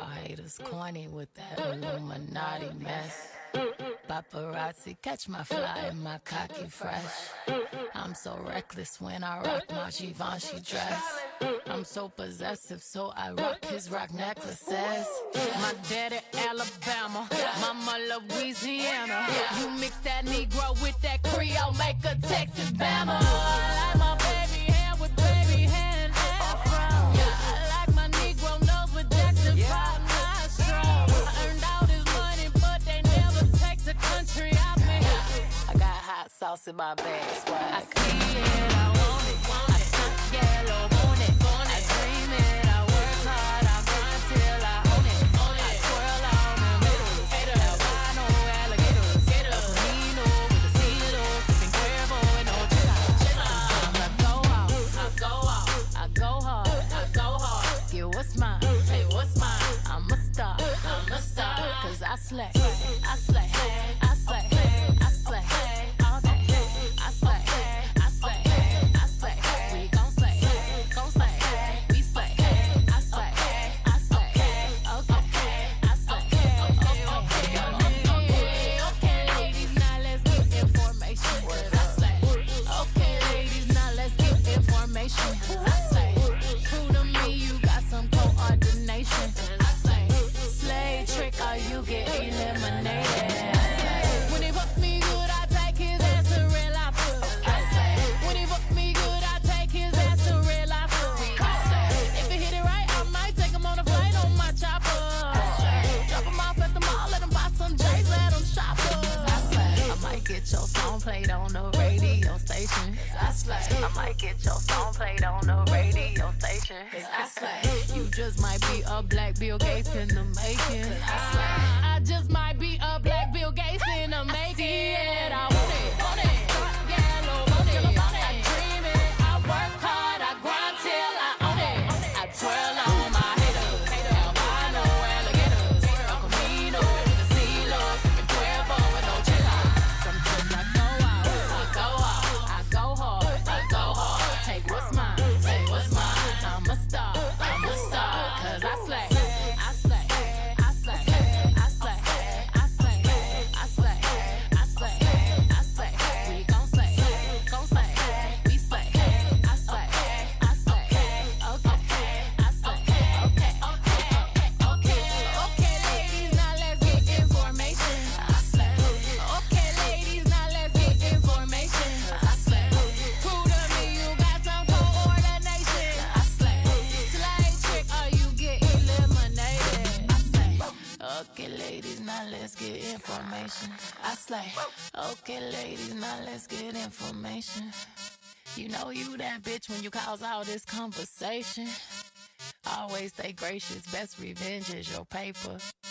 y'all haters corny with that Illuminati mess. Paparazzi catch my fly and my cocky fresh. I'm so reckless when I rock my Givenchy dress. I'm so possessive, so I rock his rock necklaces. My daddy Alabama, mama Louisiana. You mix that Negro with that Creole, make a Texas Bama. I like my baby hair with baby hair and afro. I like my Negro nose with Jackson 5 nostrils. I earned all this money, but they never take the country out me. I got hot sauce in my bag, swag. I see it, I want it. I stuck yellow, want it. I dream it, I work hard, I grind till I own it. I twirl on them haters, albino alligators. El Camino with the CeeLo, sipping Cuervo and no chilla. Sometimes I go hard. Get what's mine, hey, what's mine? I'm a star, cause I slay. All day. I slay. We gon' slay. We slay. I slay. Okay. I slay. Okay, ladies, now let's get information. I slay. Okay, ladies, now let's get information. I slay. Prove to me you got some coordination. I slay. Slay trick or you get eliminated. When he fuck me good, I take his ass to real life. When he fuck me good, I take his ass to real life. If he hit it right, I might take him on a flight on my chopper. Drop him off at the mall, let him buy some J's, let him shop us. I might get your song played on the radio station. I might get your song played on the radio station. You just might be a black Bill Gates in the making. I just might be a black Bill Gates in the making. I want it. Yellow, want it. I dream it, I work hard, I grind till I own it. I twirl on my haters, albino alligators. El Camino with the CeeLo, sipping Cuervo and no chilla. Sometimes I go hard. Take what's mine. I'm a star, cause I slay. We gon' slay. We slay. I slay. Okay, ladies, now let's get information. I slay. Okay, ladies, now let's get information. I slay. Prove to me you got some coordination. I slay. Slay trick or you get eliminated. I slay. Okay, ladies, now let's get information. I slay. Okay, ladies, now let's get information. You know you that bitch when you cause all this conversation. Always stay gracious, best revenge is your paper.